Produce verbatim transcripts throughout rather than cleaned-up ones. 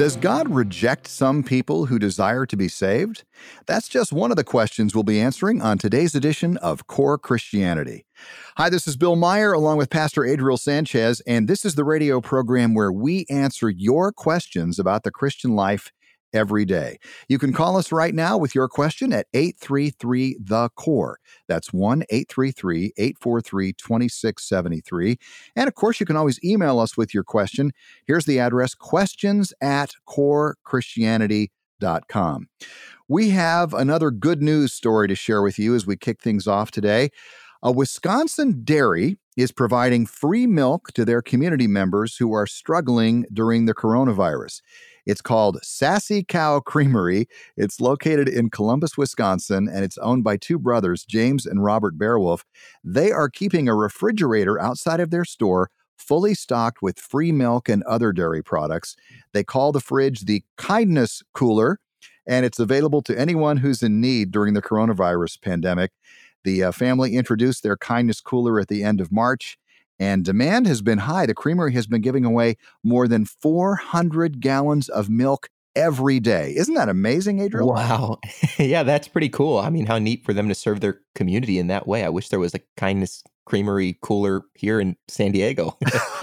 Does God reject some people who desire to be saved? That's just one of the questions we'll be answering on today's edition of Core Christianity. Hi, this is Bill Meyer along with Pastor Adriel Sanchez, and this is the radio program where we answer your questions about the Christian life every day. You can call us right now with your question at eight three three, the core. That's one eight three three, eight four three, two six seven three. And of course, you can always email us with your question. Here's the address, questions at core christianity dot com. We have another good news story to share with you as we kick things off today. A Wisconsin dairy is providing free milk to their community members who are struggling during the coronavirus. It's called Sassy Cow Creamery. It's located in Columbus, Wisconsin, and it's owned by two brothers, James and Robert Bearwolf. They are keeping a refrigerator outside of their store fully stocked with free milk and other dairy products. They call the fridge the Kindness Cooler, and it's available to anyone who's in need during the coronavirus pandemic. The uh, family introduced their Kindness Cooler at the end of March, and demand has been high. The creamery has been giving away more than four hundred gallons of milk every day. Isn't that amazing, Adriel? Wow. Yeah, that's pretty cool. I mean, how neat for them to serve their community in that way. I wish there was a Kindness Creamery cooler here in San Diego.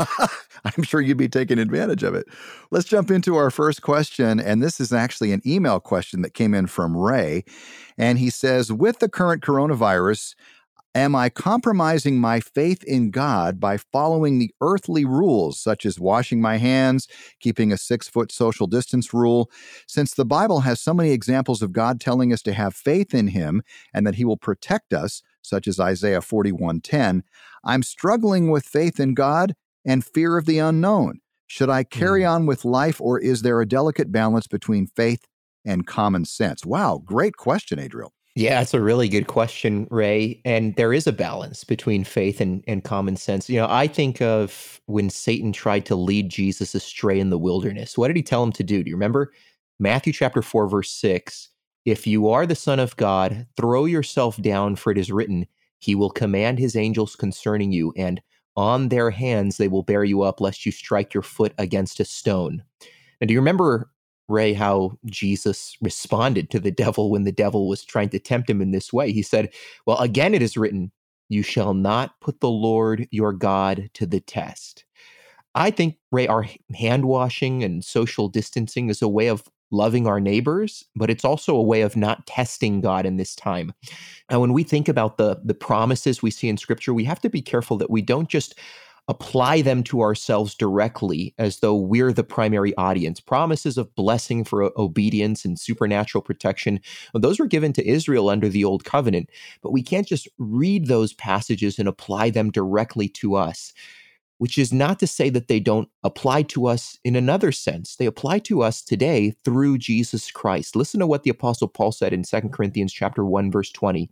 I'm sure you'd be taking advantage of it. Let's jump into our first question, and this is actually an email question that came in from Ray, and he says, with the current coronavirus, am I compromising my faith in God by following the earthly rules, such as washing my hands, keeping a six-foot social distance rule? Since the Bible has so many examples of God telling us to have faith in Him and that He will protect us, such as Isaiah forty-one ten, I'm struggling with faith in God and fear of the unknown. Should I carry on with life, or is there a delicate balance between faith and common sense? Wow, great question, Adriel. Yeah, it's a really good question, Ray. And there is a balance between faith and, and common sense. You know, I think of when Satan tried to lead Jesus astray in the wilderness. What did he tell him to do? Do you remember? Matthew chapter four, verse six. If you are the Son of God, throw yourself down, for it is written, He will command His angels concerning you, and on their hands they will bear you up, lest you strike your foot against a stone. And do you remember, Ray, how Jesus responded to the devil when the devil was trying to tempt him in this way? He said, well, again it is written, you shall not put the Lord your God to the test. I think, Ray, our hand washing and social distancing is a way of loving our neighbors, but it's also a way of not testing God in this time. And when we think about the, the promises we see in Scripture, we have to be careful that we don't just apply them to ourselves directly as though we're the primary audience. Promises of blessing for obedience and supernatural protection, those were given to Israel under the Old Covenant, but we can't just read those passages and apply them directly to us, which is not to say that they don't apply to us in another sense. They apply to us today through Jesus Christ. Listen to what the Apostle Paul said in Second Corinthians chapter one, verse twenty.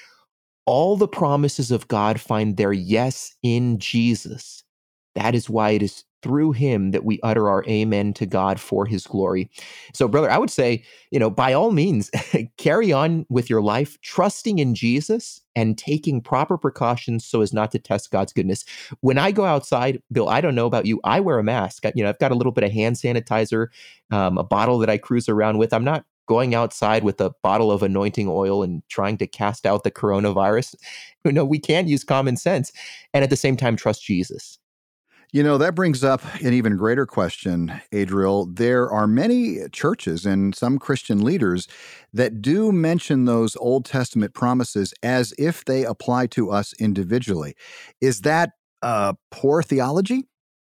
All the promises of God find their yes in Jesus. That is why it is through Him that we utter our amen to God for His glory. So, brother, I would say, you know, by all means, carry on with your life, trusting in Jesus and taking proper precautions so as not to test God's goodness. When I go outside, Bill, I don't know about you, I wear a mask. You know, I've got a little bit of hand sanitizer, um, a bottle that I cruise around with. I'm not going outside with a bottle of anointing oil and trying to cast out the coronavirus. You know, we can use common sense and at the same time trust Jesus. You know, that brings up an even greater question, Adriel. There are many churches and some Christian leaders that do mention those Old Testament promises as if they apply to us individually. Is that uh, poor theology?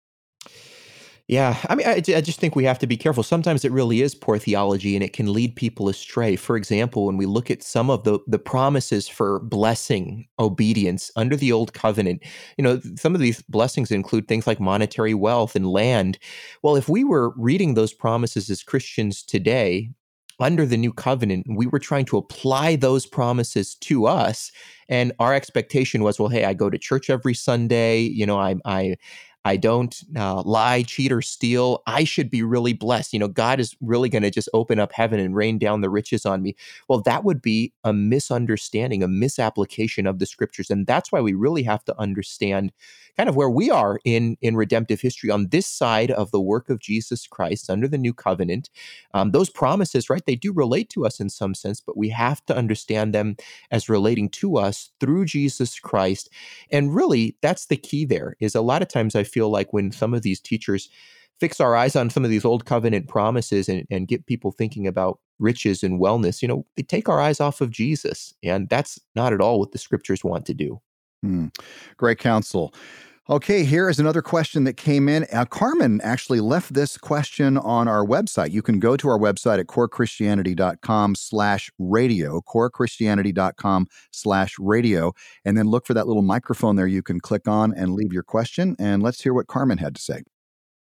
Yeah, I mean, I, I just think we have to be careful. Sometimes it really is poor theology and it can lead people astray. For example, when we look at some of the, the promises for blessing obedience under the Old Covenant, you know, some of these blessings include things like monetary wealth and land. Well, if we were reading those promises as Christians today, under the new covenant, we were trying to apply those promises to us. And our expectation was, well, hey, I go to church every Sunday. You know, I, I, I don't uh, lie, cheat, or steal, I should be really blessed. You know, God is really going to just open up heaven and rain down the riches on me. Well, that would be a misunderstanding, a misapplication of the scriptures. And that's why we really have to understand kind of where we are in, in redemptive history on this side of the work of Jesus Christ under the new covenant. Um, those promises, right, they do relate to us in some sense, but we have to understand them as relating to us through Jesus Christ. And really, that's the key there, is a lot of times I feel like when some of these teachers fix our eyes on some of these old covenant promises and, and get people thinking about riches and wellness, you know, they take our eyes off of Jesus. And that's not at all what the scriptures want to do. Hmm. Great counsel. Okay, here is another question that came in. Uh, Carmen actually left this question on our website. You can go to our website at corechristianity.com slash radio, corechristianity.com slash radio, and then look for that little microphone there you can click on and leave your question. And let's hear what Carmen had to say.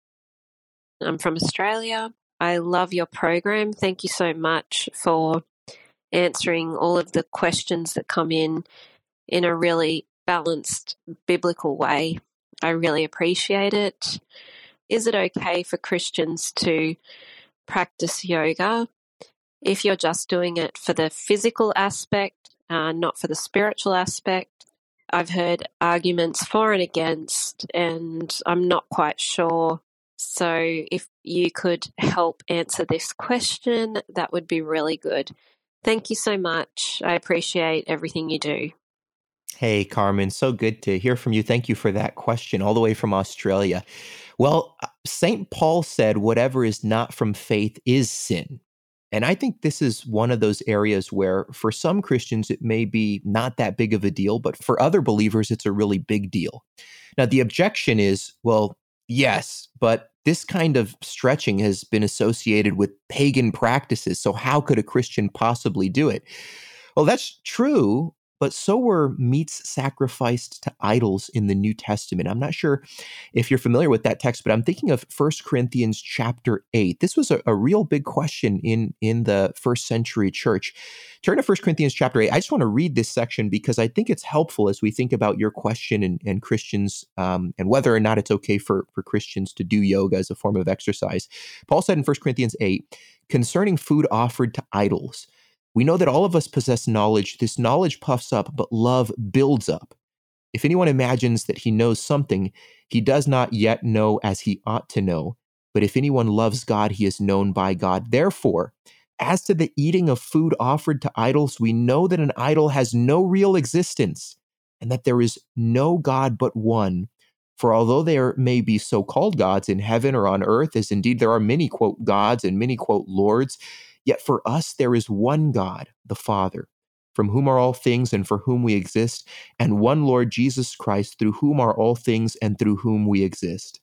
I'm from Australia. I love your program. Thank you so much for answering all of the questions that come in in a really balanced biblical way. I really appreciate it. Is it okay for Christians to practice yoga if you're just doing it for the physical aspect, uh, not for the spiritual aspect? I've heard arguments for and against, and I'm not quite sure. So if you could help answer this question, that would be really good. Thank you so much. I appreciate everything you do. Hey, Carmen, so good to hear from you. Thank you for that question, all the way from Australia. Well, Saint Paul said, whatever is not from faith is sin. And I think this is one of those areas where for some Christians, it may be not that big of a deal, but for other believers, it's a really big deal. Now, the objection is, well, yes, but this kind of stretching has been associated with pagan practices. So how could a Christian possibly do it? Well, that's true. But so were meats sacrificed to idols in the New Testament. I'm not sure if you're familiar with that text, but I'm thinking of First Corinthians chapter eight. This was a, a real big question in, in the first century church. Turn to First Corinthians chapter eight. I just want to read this section because I think it's helpful as we think about your question and, and Christians um, and whether or not it's okay for, for Christians to do yoga as a form of exercise. Paul said in First Corinthians eight, concerning food offered to idols, we know that all of us possess knowledge. This knowledge puffs up, but love builds up. If anyone imagines that he knows something, he does not yet know as he ought to know. But if anyone loves God, he is known by God. Therefore, as to the eating of food offered to idols, we know that an idol has no real existence and that there is no God but one. For although there may be so-called gods in heaven or on earth, as indeed there are many, quote, gods and many, quote, lords, yet for us there is one God, the Father, from whom are all things and for whom we exist, and one Lord Jesus Christ, through whom are all things and through whom we exist.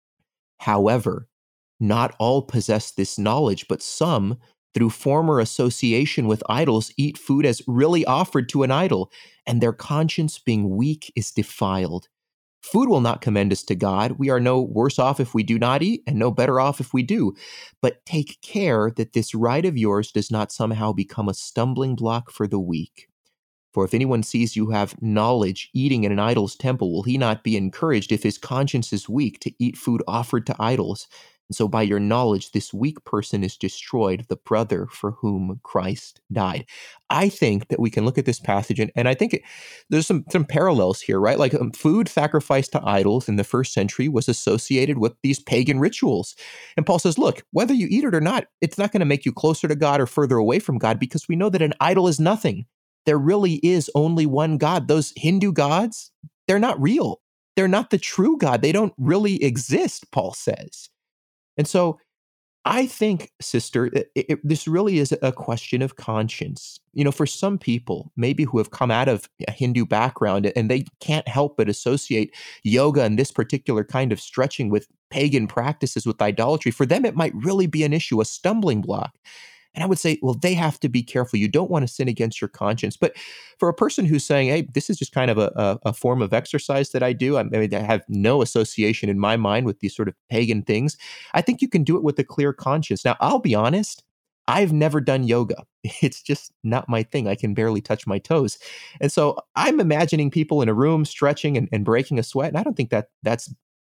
However, not all possess this knowledge, but some, through former association with idols, eat food as really offered to an idol, and their conscience being weak is defiled. Food will not commend us to God. We are no worse off if we do not eat, and no better off if we do. But take care that this right of yours does not somehow become a stumbling block for the weak. For if anyone sees you have knowledge eating in an idol's temple, will he not be encouraged if his conscience is weak to eat food offered to idols? And so by your knowledge, this weak person is destroyed, the brother for whom Christ died. I think that we can look at this passage, and, and I think it, there's some, some parallels here, right? Like um, food sacrificed to idols in the first century was associated with these pagan rituals. And Paul says, look, whether you eat it or not, it's not going to make you closer to God or further away from God, because we know that an idol is nothing. There really is only one God. Those Hindu gods, they're not real. They're not the true God. They don't really exist, Paul says. And so I think, sister, it, it, this really is a question of conscience. You know, for some people, maybe who have come out of a Hindu background and they can't help but associate yoga and this particular kind of stretching with pagan practices, with idolatry, for them, it might really be an issue, a stumbling block. And I would say, well, they have to be careful. You don't want to sin against your conscience. But for a person who's saying, hey, this is just kind of a, a, a form of exercise that I do, I mean, I have no association in my mind with these sort of pagan things, I think you can do it with a clear conscience. Now, I'll be honest, I've never done yoga. It's just not my thing. I can barely touch my toes. And so I'm imagining people in a room stretching and, and breaking a sweat. And I don't think that that's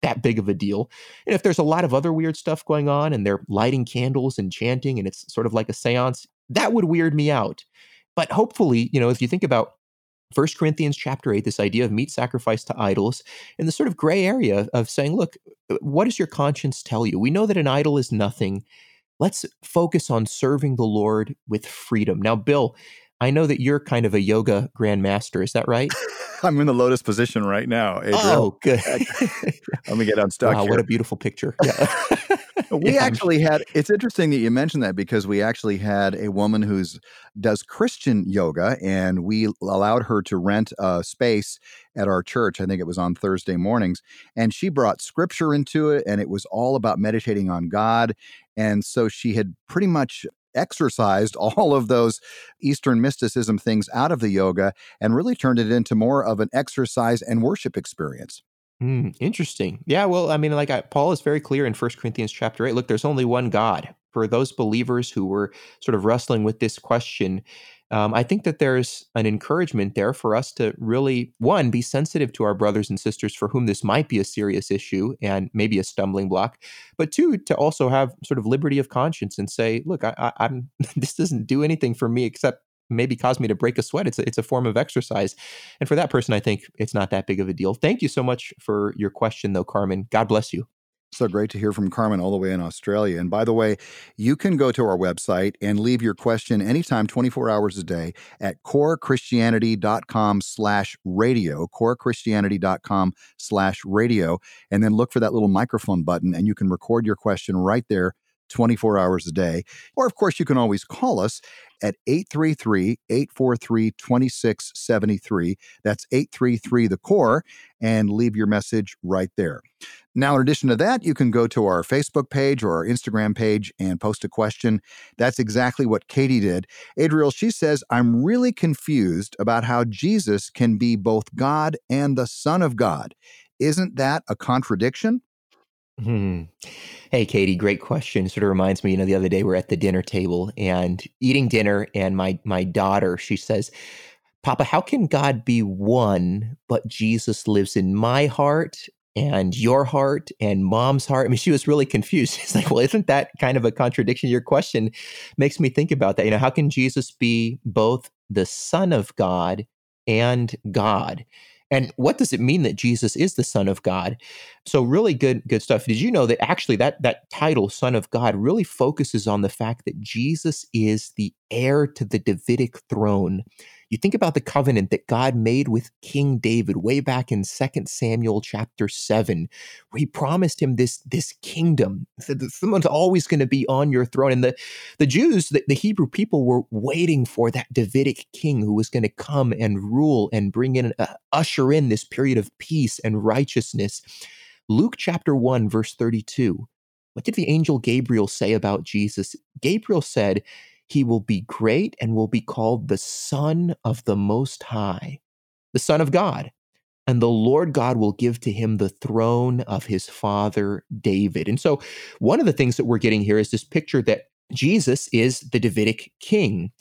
that big of a deal. And if there's a lot of other weird stuff going on and they're lighting candles and chanting and it's sort of like a seance, that would weird me out. But hopefully, you know, if you think about First Corinthians chapter eight, this idea of meat sacrifice to idols, in the sort of gray area of saying, look, what does your conscience tell you? We know that an idol is nothing. Let's focus on serving the Lord with freedom. Now, Bill, I know that you're kind of a yoga grandmaster. Is that right? I'm in the lotus position right now, Adriel. Oh, good. Let me get unstuck wow, here. What a beautiful picture. Yeah. We Yeah, actually had, it's interesting that you mentioned that because we actually had a woman who's does Christian yoga, and we allowed her to rent a space at our church. I think it was on Thursday mornings, and she brought scripture into it, and it was all about meditating on God. And so she had pretty much exercised all of those Eastern mysticism things out of the yoga and really turned it into more of an exercise and worship experience. Mm, interesting. Yeah, well, I mean, like I, Paul is very clear in First Corinthians chapter eight. Look, there's only one God. For those believers who were sort of wrestling with this question, um, I think that there's an encouragement there for us to really, one, be sensitive to our brothers and sisters for whom this might be a serious issue and maybe a stumbling block, but two, to also have sort of liberty of conscience and say, look, I, I, I'm this doesn't do anything for me except maybe cause me to break a sweat. It's a, it's a form of exercise. And for that person, I think it's not that big of a deal. Thank you so much for your question, though, Carmen. God bless you. So great to hear from Carmen all the way in Australia. And by the way, you can go to our website and leave your question anytime, twenty-four hours a day at corechristianity.com slash radio, corechristianity.com slash radio, and then look for that little microphone button and you can record your question right there twenty-four hours a day. Or, of course, you can always call us at eight three three, eight four three, two six seven three. That's eight three three, the core, and leave your message right there. Now, in addition to that, you can go to our Facebook page or our Instagram page and post a question. That's exactly what Katie did. Adriel, she says, I'm really confused about how Jesus can be both God and the Son of God. Isn't that a contradiction? Hmm. Hey, Katie, great question. Sort of reminds me, you know, the other day we're at the dinner table and eating dinner, and my my daughter, she says, Papa, how can God be one, but Jesus lives in my heart and your heart and mom's heart? I mean, she was really confused. She's like, well, isn't that kind of a contradiction? Your question makes me think about that. You know, how can Jesus be both the Son of God and God? And what does it mean that Jesus is the Son of God? So really good, good stuff. Did you know that actually that that title, Son of God, really focuses on the fact that Jesus is the heir to the Davidic throne? You think about the covenant that God made with King David way back in Second Samuel chapter seven, where he promised him this, this kingdom. He said that someone's always going to be on your throne. And the, the Jews, the, the Hebrew people were waiting for that Davidic king who was going to come and rule and bring in, uh, usher in this period of peace and righteousness. Luke chapter one, verse thirty-two. What did the angel Gabriel say about Jesus? Gabriel said, he will be great and will be called the Son of the Most High, the Son of God. And the Lord God will give to him the throne of his father David. And so one of the things that we're getting here is this picture that Jesus is the Davidic king.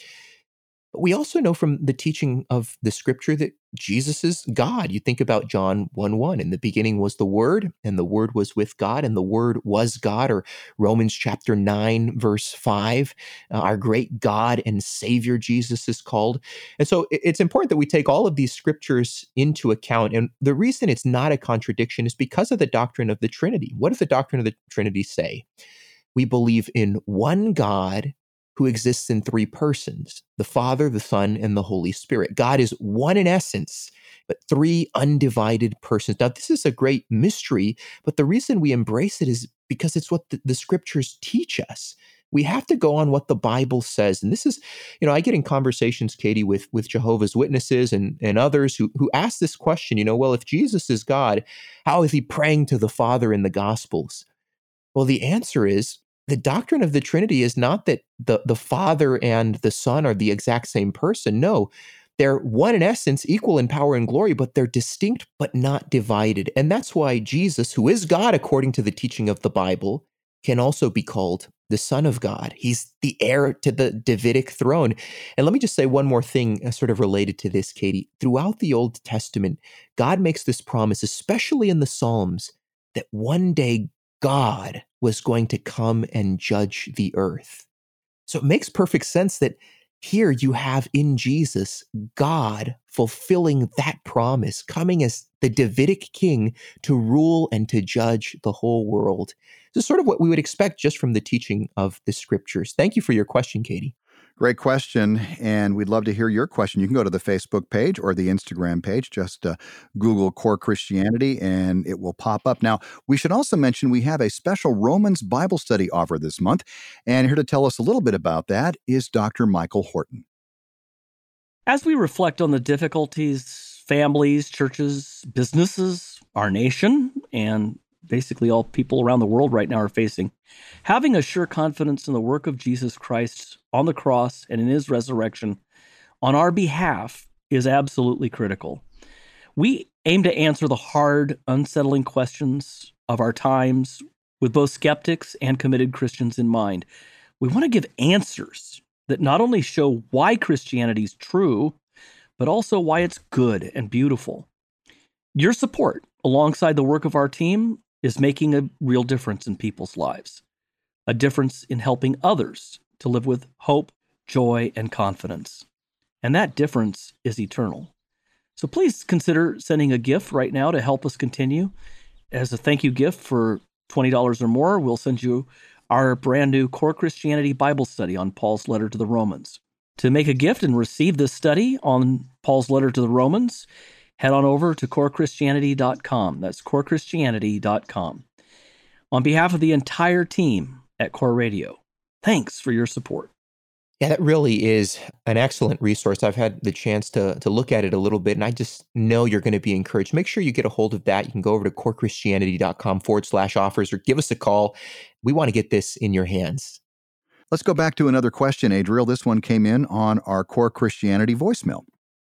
But we also know from the teaching of the scripture that Jesus is God. You think about John one one, in the beginning was the Word, and the Word was with God, and the Word was God, or Romans chapter nine, verse five, uh, our great God and Savior Jesus is called. And so it's important that we take all of these scriptures into account. And the reason it's not a contradiction is because of the doctrine of the Trinity. What does the doctrine of the Trinity say? We believe in one God who exists in three persons, the Father, the Son, and the Holy Spirit. God is one in essence, but three undivided persons. Now, this is a great mystery, but the reason we embrace it is because it's what the, the scriptures teach us. We have to go on what the Bible says. And this is, you know, I get in conversations, Katie, with, with Jehovah's Witnesses and, and others who, who ask this question, you know, well, if Jesus is God, how is he praying to the Father in the Gospels? Well, the answer is, the doctrine of the Trinity is not that the, the Father and the Son are the exact same person. No, they're one in essence, equal in power and glory, but they're distinct but not divided. And that's why Jesus, who is God according to the teaching of the Bible, can also be called the Son of God. He's the heir to the Davidic throne. And let me just say one more thing uh, sort of related to this, Katie. Throughout the Old Testament, God makes this promise, especially in the Psalms, that one day God was going to come and judge the earth. So it makes perfect sense that here you have in Jesus, God fulfilling that promise, coming as the Davidic king to rule and to judge the whole world. This is sort of what we would expect just from the teaching of the scriptures. Thank you for your question, Katie. Great question, and we'd love to hear your question. You can go to the Facebook page or the Instagram page. Just uh, Google Core Christianity, and it will pop up. Now, we should also mention we have a special Romans Bible study offer this month, and here to tell us a little bit about that is Doctor Michael Horton. As we reflect on the difficulties families, churches, businesses, our nation, and basically all people around the world right now are facing, having a sure confidence in the work of Jesus Christ on the cross and in his resurrection on our behalf is absolutely critical. We aim to answer the hard, unsettling questions of our times with both skeptics and committed Christians in mind. We want to give answers that not only show why Christianity is true, but also why it's good and beautiful. Your support, alongside the work of our team, is making a real difference in people's lives, a difference in helping others to live with hope, joy, and confidence. And that difference is eternal. So please consider sending a gift right now to help us continue. As a thank you gift for twenty dollars or more, we'll send you our brand new Core Christianity Bible study on Paul's letter to the Romans. To make a gift and receive this study on Paul's letter to the Romans, head on over to core christianity dot com. That's core christianity dot com. On behalf of the entire team at Core Radio, thanks for your support. Yeah, that really is an excellent resource. I've had the chance to to look at it a little bit, and I just know you're going to be encouraged. Make sure you get a hold of that. You can go over to core christianity dot com forward slash offers or give us a call. We want to get this in your hands. Let's go back to another question, Adriel. This one came in on our Core Christianity voicemail.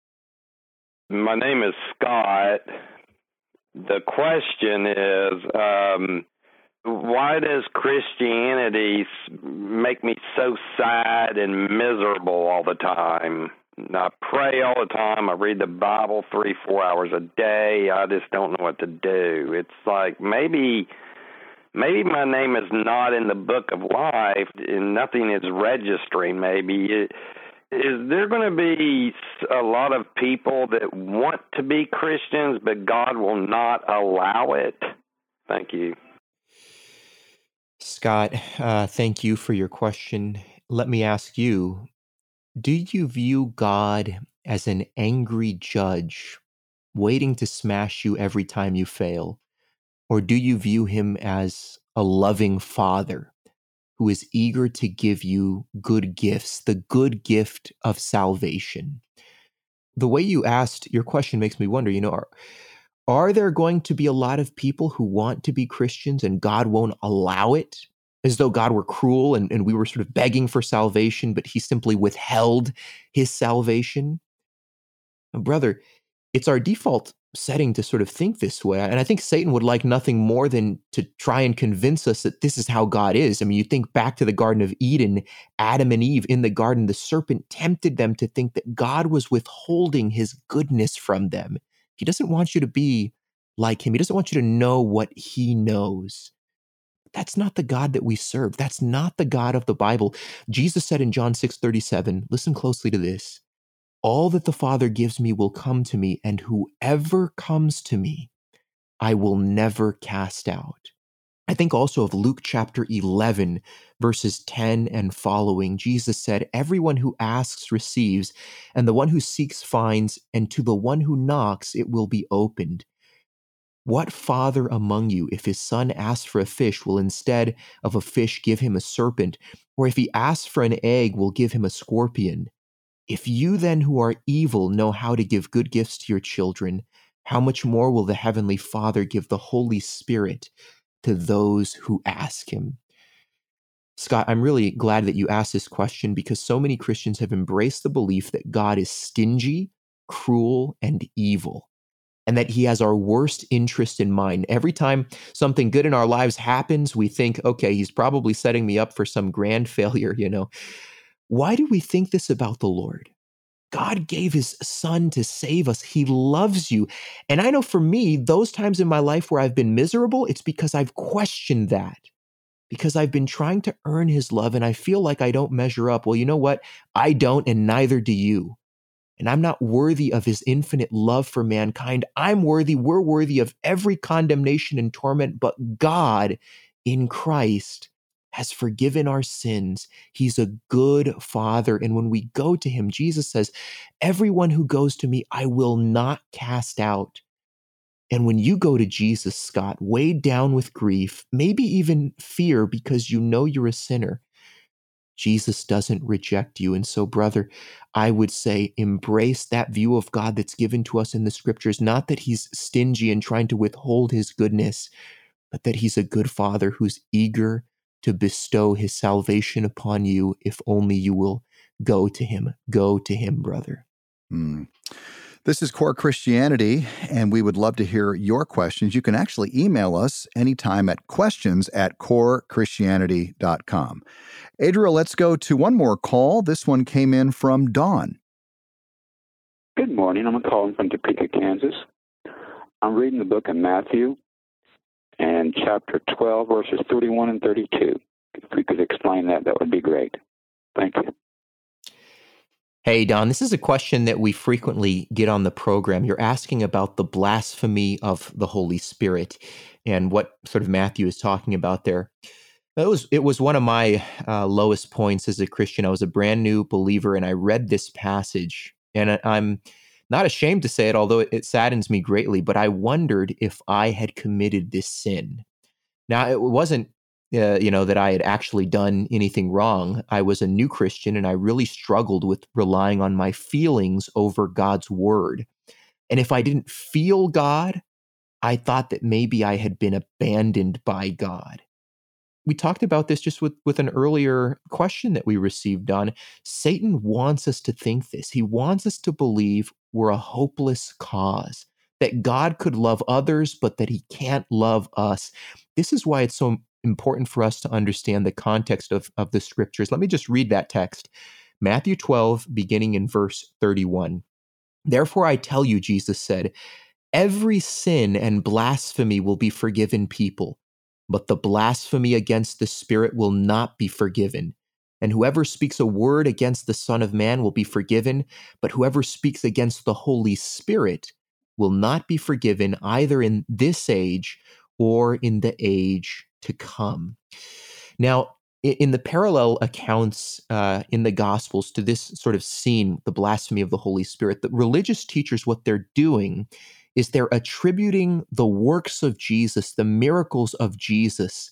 My name is Scott. The question is, um, why does Christianity make me so sad and miserable all the time? I pray all the time. I read the Bible three, four hours a day. I just don't know what to do. It's like maybe, maybe my name is not in the book of life and nothing is registering. Maybe it, is there going to be a lot of people that want to be Christians, but God will not allow it? Thank you. Scott, uh, thank you for your question. Let me ask you, do you view God as an angry judge waiting to smash you every time you fail? Or do you view him as a loving father who is eager to give you good gifts, the good gift of salvation? The way you asked your question makes me wonder, you know, are, are there going to be a lot of people who want to be Christians and God won't allow it? As though God were cruel and, and we were sort of begging for salvation, but he simply withheld his salvation? Brother, it's our default setting to sort of think this way. And I think Satan would like nothing more than to try and convince us that this is how God is. I mean, you think back to the Garden of Eden, Adam and Eve in the garden, the serpent tempted them to think that God was withholding his goodness from them. He doesn't want you to be like him. He doesn't want you to know what he knows. That's not the God that we serve. That's not the God of the Bible. Jesus said in John six thirty-seven, listen closely to this, all that the Father gives me will come to me, and whoever comes to me, I will never cast out. I think also of Luke chapter eleven, verses ten and following. Jesus said, everyone who asks receives, and the one who seeks finds, and to the one who knocks it will be opened. What father among you, if his son asks for a fish, will instead of a fish give him a serpent? Or if he asks for an egg, will give him a scorpion? If you then who are evil know how to give good gifts to your children, how much more will the heavenly Father give the Holy Spirit to those who ask him? Scott, I'm really glad that you asked this question because so many Christians have embraced the belief that God is stingy, cruel, and evil, and that he has our worst interest in mind. Every time something good in our lives happens, we think, okay, he's probably setting me up for some grand failure, you know. Why do we think this about the Lord? God gave his son to save us. He loves you. And I know for me, those times in my life where I've been miserable, it's because I've questioned that, because I've been trying to earn his love and I feel like I don't measure up. Well, you know what? I don't, and neither do you. And I'm not worthy of his infinite love for mankind. I'm worthy, we're worthy of every condemnation and torment, but God in Christ has forgiven our sins. He's a good Father. And when we go to him, Jesus says, everyone who goes to me, I will not cast out. And when you go to Jesus, Scott, weighed down with grief, maybe even fear because you know you're a sinner, Jesus doesn't reject you. And so, brother, I would say embrace that view of God that's given to us in the scriptures, not that he's stingy and trying to withhold his goodness, but that he's a good Father who's eager to bestow his salvation upon you if only you will go to him. Go to him, brother. Mm. This is Core Christianity, and we would love to hear your questions. You can actually email us anytime at questions at core christianity dot com. Adriel, let's go to one more call. This one came in from Dawn. Good morning. I'm calling from Topeka, Kansas. I'm reading the book of Matthew and chapter twelve, verses thirty-one and thirty-two. If we could explain that, that would be great. Thank you. Hey, Don, this is a question that we frequently get on the program. You're asking about the blasphemy of the Holy Spirit and what sort of Matthew is talking about there. It was, it was one of my uh, lowest points as a Christian. I was a brand new believer, and I read this passage, and I'm not ashamed to say it, although it, it saddens me greatly, but I wondered if I had committed this sin. Now, it wasn't Uh, you know, that I had actually done anything wrong. I was a new Christian, and I really struggled with relying on my feelings over God's word. And if I didn't feel God, I thought that maybe I had been abandoned by God. We talked about this just with, with an earlier question that we received on. Satan wants us to think this. He wants us to believe we're a hopeless cause, that God could love others, but that he can't love us. This is why it's so important for us to understand the context of, of the scriptures. Let me just read that text. Matthew twelve, beginning in verse thirty-one. Therefore I tell you, Jesus said, every sin and blasphemy will be forgiven people, but the blasphemy against the Spirit will not be forgiven. And whoever speaks a word against the Son of Man will be forgiven, but whoever speaks against the Holy Spirit will not be forgiven either in this age or in the age to come. Now, in the parallel accounts uh, in the Gospels to this sort of scene, the blasphemy of the Holy Spirit, the religious teachers, what they're doing is they're attributing the works of Jesus, the miracles of Jesus,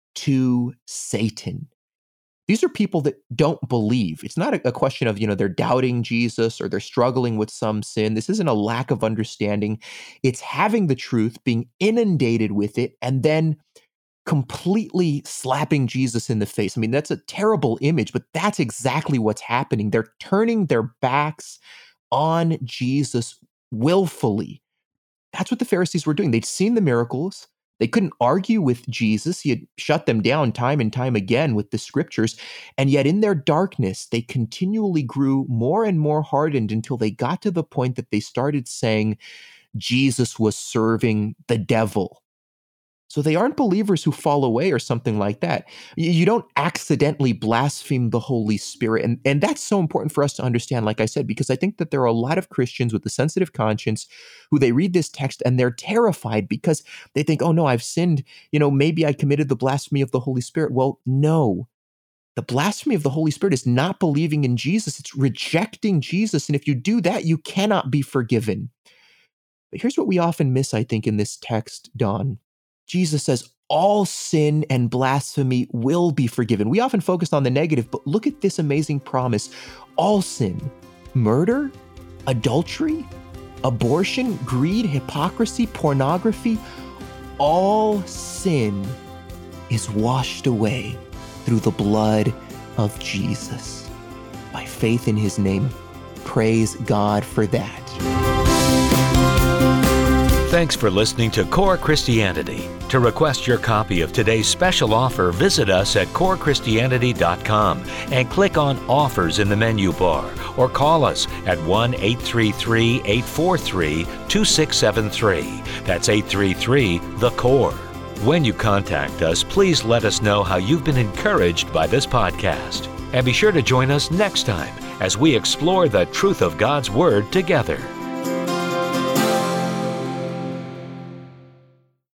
to Satan. These are people that don't believe. It's not a, a question of, you know, they're doubting Jesus or they're struggling with some sin. This isn't a lack of understanding. It's having the truth, being inundated with it, and then completely slapping Jesus in the face. I mean, that's a terrible image, but that's exactly what's happening. They're turning their backs on Jesus willfully. That's what the Pharisees were doing. They'd seen the miracles. They couldn't argue with Jesus. He had shut them down time and time again with the scriptures. And yet in their darkness, they continually grew more and more hardened until they got to the point that they started saying Jesus was serving the devil. So they aren't believers who fall away or something like that. You don't accidentally blaspheme the Holy Spirit. And, and that's so important for us to understand, like I said, because I think that there are a lot of Christians with a sensitive conscience who they read this text and they're terrified because they think, oh no, I've sinned. You know, maybe I committed the blasphemy of the Holy Spirit. Well, no. The blasphemy of the Holy Spirit is not believing in Jesus. It's rejecting Jesus. And if you do that, you cannot be forgiven. But here's what we often miss, I think, in this text, Don. Jesus says all sin and blasphemy will be forgiven. We often focus on the negative, but look at this amazing promise. All sin, murder, adultery, abortion, greed, hypocrisy, pornography, all sin is washed away through the blood of Jesus. By faith in his name, praise God for that. Thanks for listening to Core Christianity. To request your copy of today's special offer, visit us at core christianity dot com and click on Offers in the menu bar, or call us at one eight three three, eight four three, two six seven three. That's eight three three, the core. When you contact us, please let us know how you've been encouraged by this podcast. And be sure to join us next time as we explore the truth of God's Word together.